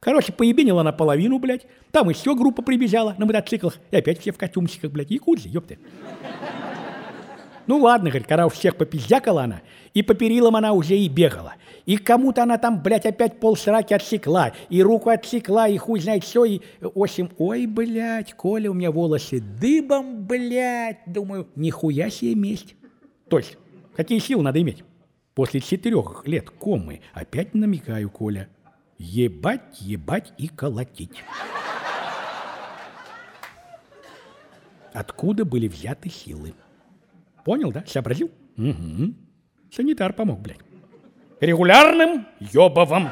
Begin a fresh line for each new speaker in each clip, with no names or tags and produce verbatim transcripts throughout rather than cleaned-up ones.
Короче, поебенила наполовину, блядь. Там еще группа прибежала на мотоциклах. И опять все в костюмчиках, блядь. Якудзы, ёпты. Ну ладно, говорит, когда у всех попиздякала она, и по перилам она уже и бегала. И кому-то она там, блядь, опять полсраки отсекла, и руку отсекла, и хуй знает все, и... В общем, ой, блядь, Коля, у меня волосы дыбом, блядь. Думаю, нихуя себе месть. То есть, какие силы надо иметь? После четырех лет комы опять намекаю, Коля. Ебать, ебать и колотить. Откуда были взяты силы? Понял, да? Сообразил? Угу. Санитар помог, блядь. Регулярным ёбовым.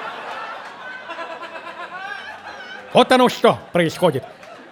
Вот оно что происходит.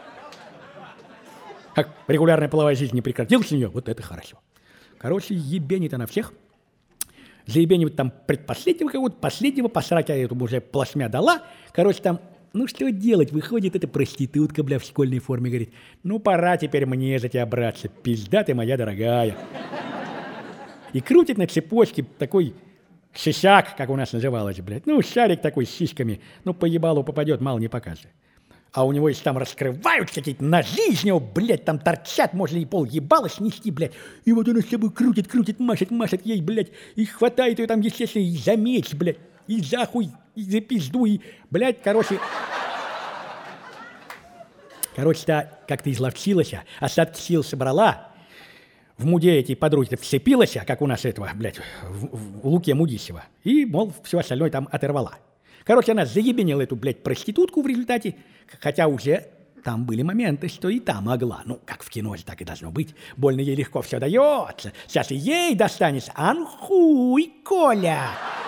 Как регулярная половая жизнь не прекратилась у нее, вот это хорошо. Короче, ебенит она всех. Заебенивает там предпоследнего кого-то, последнего посрать, а этому уже плашмя дала. Короче, там, ну что делать, выходит эта проститутка, бля, в школьной форме, говорит, ну пора теперь мне за тебя браться, пизда ты моя дорогая. И крутит на цепочке такой шишак, как у нас называлось, блядь, ну шарик такой с сиськами, ну по ебалу попадет, мало не покажет. А у него есть там раскрывают какие-то ножи из него, блядь, там торчат, можно и пол ебала снести, блядь. И вот он с собой крутит, крутит, машет, машет ей, блядь, и хватает ее там, естественно, и за меч, блядь, и за хуй, и за пизду, и, блядь, короче... Короче-то как-то изловчилась, остатки сил собрала, в муде эти подруги вцепилась, как у нас этого, блядь, в, в, в Луке Мудищева, и, мол, все остальное там оторвала. Короче, она заебенила эту, блядь, проститутку в результате, хотя уже там были моменты, что и та могла. Ну, как в кино, так и должно быть. Больно ей легко все дается. Сейчас и ей достанется. Анхуй, Коля!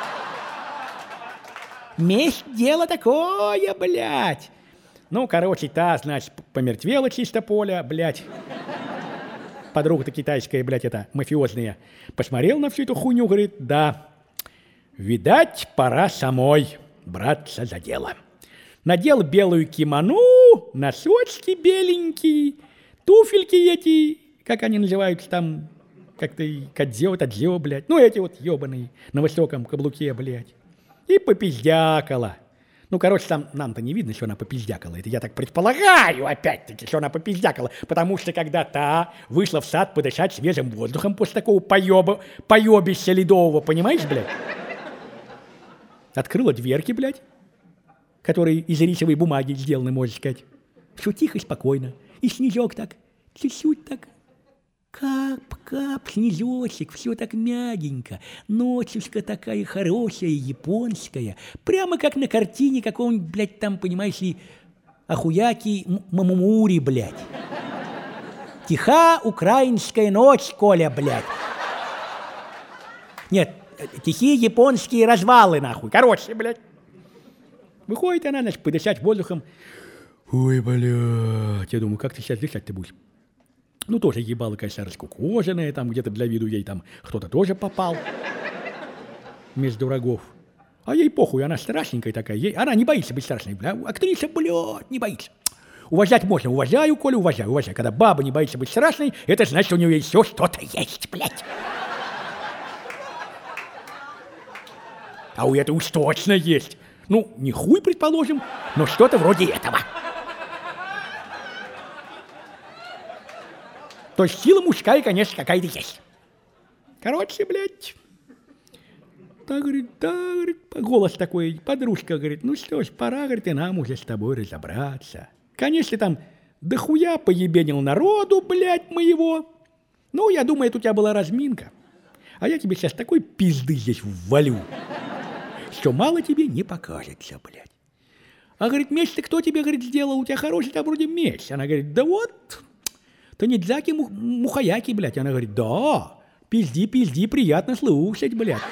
Месть дело такое, блядь. Ну, короче, та, значит, помертвела чисто Поля, блядь. Подруга-то китайская, блядь, это мафиозная. Посмотрел на всю эту хуйню, говорит, да, видать, пора самой браться за дело. Надел белую кимоно, носочки беленькие, туфельки эти, как они называются там, как-то кадзё, тадзё, блядь. Ну, эти вот ебаные на высоком каблуке, блядь. И попиздякала. Ну, короче, там нам-то не видно, что она попиздякала. Это я так предполагаю, опять-таки, что она попиздякала. Потому что когда та вышла в сад подышать свежим воздухом после такого поеба, поебища ледового, понимаешь, блядь? Открыла дверки, блядь, которые из рисовой бумаги сделаны, можно сказать. Все тихо и спокойно. И снежок так, чуть-чуть так, кап-кап, снежочек, все так мягенько. Ночушка такая хорошая, японская. Прямо как на картине какого-нибудь, блядь, там, понимаешь ли, Ахуяки Мамумури, блядь. Тиха украинская ночь, Коля, блядь. Нет, тихие японские развалы, нахуй. Короче, блядь. Выходит она, значит, подышать воздухом. Ой, блядь. Я думаю, как ты сейчас дышать-то будешь? Ну, тоже ебало, конечно, раскукоженная, там где-то для виду ей там кто-то тоже попал. Между врагов. А ей похуй, она страшненькая такая. Ей... Она не боится быть страшной, бля. Актриса, блядь, не боится. Уважать можно. Уважаю, Коля, уважаю, уважаю. Когда баба не боится быть страшной, это значит, у нее еще что-то есть, блядь. А у этого уж точно есть. Ну, не хуй, предположим, но что-то вроде этого. То есть сила мужская, конечно, какая-то есть. Короче, блядь. Так, говорит, да, говорит, голос такой, подружка, говорит, ну что ж, пора, говорит, и нам уже с тобой разобраться. Конечно, там дохуя поебенил народу, блядь, моего. Ну, я думаю, это у тебя была разминка. А я тебе сейчас такой пизды здесь ввалю, что мало тебе не покажется, блядь. А, говорит, меч-то кто тебе, говорит, сделал? У тебя хороший там вроде меч. Она говорит, да вот, Танидзаки Мухаяки, блядь. Она говорит, да, пизди, пизди, приятно слушать, блядь.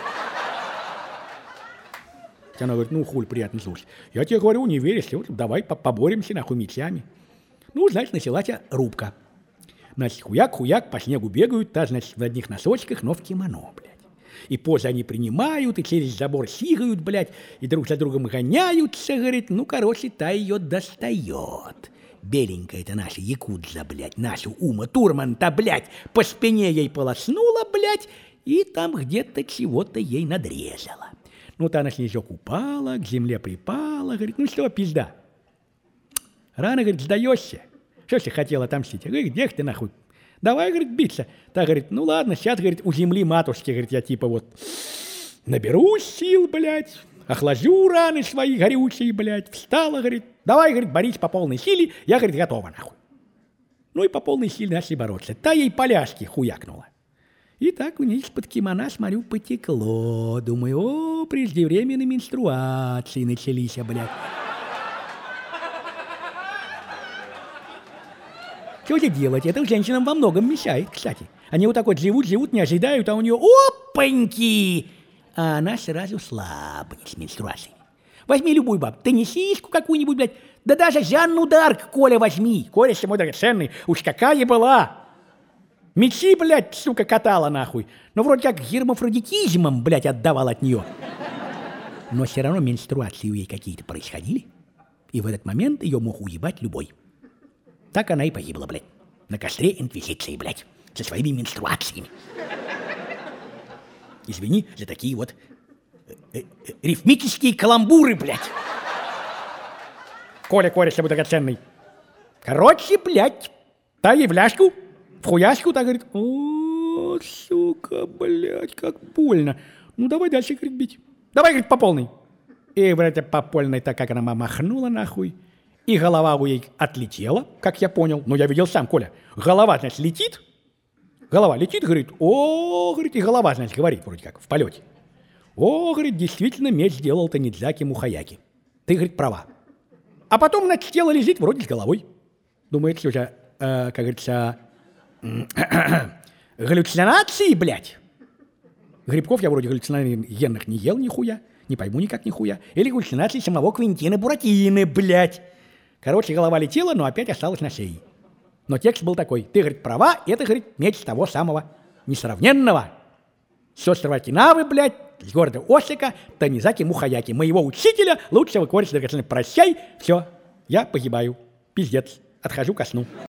Она говорит, ну, хуй, приятно слушать. Я тебе говорю, не веришь, вот, давай поборемся, нахуй, мечами. Ну, значит, началась рубка. Значит, хуяк-хуяк, по снегу бегают, та, значит, в одних носочках, но в кимоно, блядь. И позы они принимают, и через забор сигают, блядь, и друг за другом гоняются, говорит, ну, короче, та ее достает. Беленькая-то наша якудза, блядь, нашу Ума Турман-то, блядь, по спине ей полоснула, блядь, и там где-то чего-то ей надрезала. Ну, та на снежок упала, к земле припала, говорит, ну что, пизда? Рано, говорит, сдаешься. Что ты хотела отомстить? Говорит, где ты нахуй? Давай, говорит, биться. Та говорит, ну ладно, сейчас, говорит, у земли матушки, говорит, я типа вот наберусь сил, блядь, охлажу раны свои горючие, блядь, встала, говорит, давай, говорит, борись по полной силе, я, говорит, готова, нахуй. Ну и по полной силе начали бороться. Та ей поляшки хуякнула. И так у нее из-под кимона, смотрю, потекло. Думаю, о, преждевременные менструации начались, блядь. Что же делать? Это женщинам во многом мешает, кстати. Они вот так вот живут, живут, не ожидают, а у нее опаньки! А она сразу слабнет с менструацией. Возьми любую бабу, теннисистку какую-нибудь, блядь, да даже Жанну Дарк, Коля, возьми. Коля, мой драгоценный, уж какая была. Мечи, блядь, сука, катала нахуй. Но вроде как гермафродитизмом, блядь, отдавал от нее. Но все равно менструации у ней какие-то происходили. И в этот момент ее мог уебать любой. Так она и погибла, блядь. На костре инквизиции, блядь. Со своими менструациями. Извини за такие вот э, э, рифмические каламбуры, блядь. Коля, Коля, если бы драгоценный. Короче, блядь, та ей в ляжку, в хуяшку, та говорит, о, сука, блядь, как больно. Ну, давай дальше, говорит, бить. Давай, говорит, по полной. И, блядь, по полной, так как она махнула нахуй. И голова у ей отлетела, как я понял. Ну, я видел сам, Коля. Голова, значит, летит. Голова летит, говорит, о, говорит, и голова, значит, говорит, вроде как, в полете. О, говорит, действительно, меч сделал Танидзаки Мухаяки. Ты, говорит, права. А потом, значит, тело лежит вроде с головой. Думает, что же, э, как говорится, галлюцинации, блядь. Грибков я вроде галлюциногенных не ел нихуя. Не пойму никак нихуя. Или галлюцинации самого Квентина Буратино, блядь. Короче, голова летела, но опять осталась на шее. Но текст был такой. Ты, говорит, права, это, говорит, меч того самого несравненного. Сестры Окинавы, блядь, с города Осака, Танидзаки Мухаяки. Моего учителя, лучшего кореша, прощай, все, я погибаю. Пиздец, отхожу ко сну.